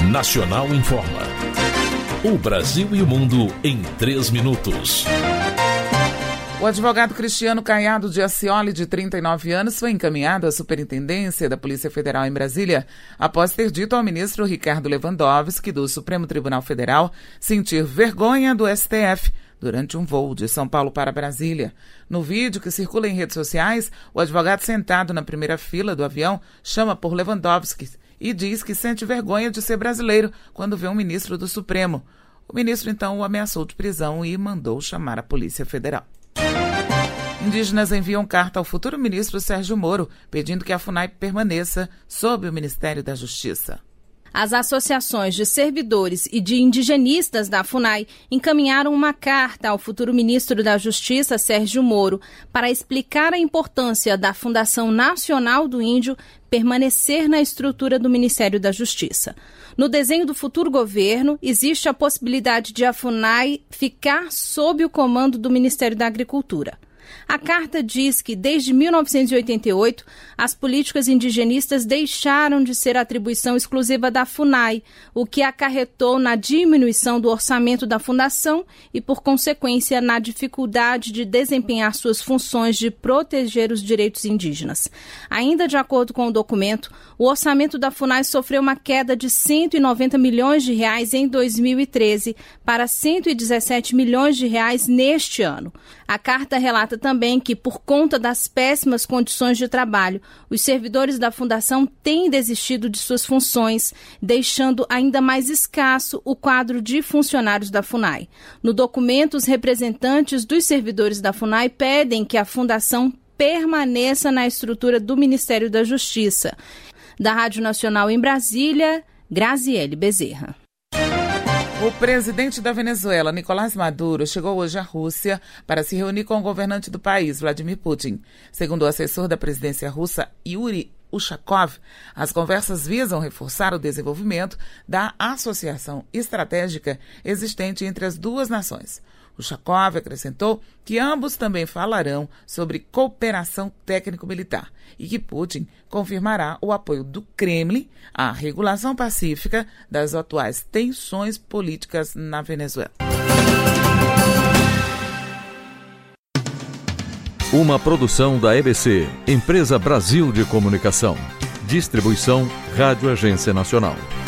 Nacional Informa. O Brasil e o mundo em 3 minutos. O advogado Cristiano Caiado de Ascioli, de 39 anos, foi encaminhado à Superintendência da Polícia Federal em Brasília após ter dito ao ministro Ricardo Lewandowski, do Supremo Tribunal Federal, sentir vergonha do STF durante um voo de São Paulo para Brasília. No vídeo que circula em redes sociais, o advogado sentado na primeira fila do avião chama por Lewandowski e diz que sente vergonha de ser brasileiro quando vê um ministro do Supremo. O ministro, então, o ameaçou de prisão e mandou chamar a Polícia Federal. Indígenas enviam carta ao futuro ministro Sérgio Moro, pedindo que a FUNAI permaneça sob o Ministério da Justiça. As associações de servidores e de indigenistas da FUNAI encaminharam uma carta ao futuro ministro da Justiça, Sérgio Moro, para explicar a importância da Fundação Nacional do Índio permanecer na estrutura do Ministério da Justiça. No desenho do futuro governo, existe a possibilidade de a FUNAI ficar sob o comando do Ministério da Agricultura. A carta diz que, desde 1988, as políticas indigenistas deixaram de ser atribuição exclusiva da FUNAI, o que acarretou na diminuição do orçamento da fundação e, por consequência, na dificuldade de desempenhar suas funções de proteger os direitos indígenas. Ainda de acordo com o documento, o orçamento da FUNAI sofreu uma queda de 190 milhões de reais em 2013 para 117 milhões de reais neste ano. A carta relata também que, por conta das péssimas condições de trabalho, os servidores da Fundação têm desistido de suas funções, deixando ainda mais escasso o quadro de funcionários da FUNAI. No documento, os representantes dos servidores da FUNAI pedem que a Fundação permaneça na estrutura do Ministério da Justiça. Da Rádio Nacional em Brasília, Graziele Bezerra. O presidente da Venezuela, Nicolás Maduro, chegou hoje à Rússia para se reunir com o governante do país, Vladimir Putin. Segundo o assessor da presidência russa, Yuri Ushakov, as conversas visam reforçar o desenvolvimento da associação estratégica existente entre as duas nações. Ushakov acrescentou que ambos também falarão sobre cooperação técnico-militar e que Putin confirmará o apoio do Kremlin à regulação pacífica das atuais tensões políticas na Venezuela. Uma produção da EBC, Empresa Brasil de Comunicação. Distribuição Rádio Agência Nacional.